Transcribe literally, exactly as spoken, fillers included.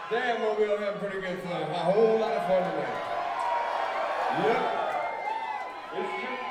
Damn, well, we all having pretty good fun. A whole lot of fun tonight. Yep. It's true.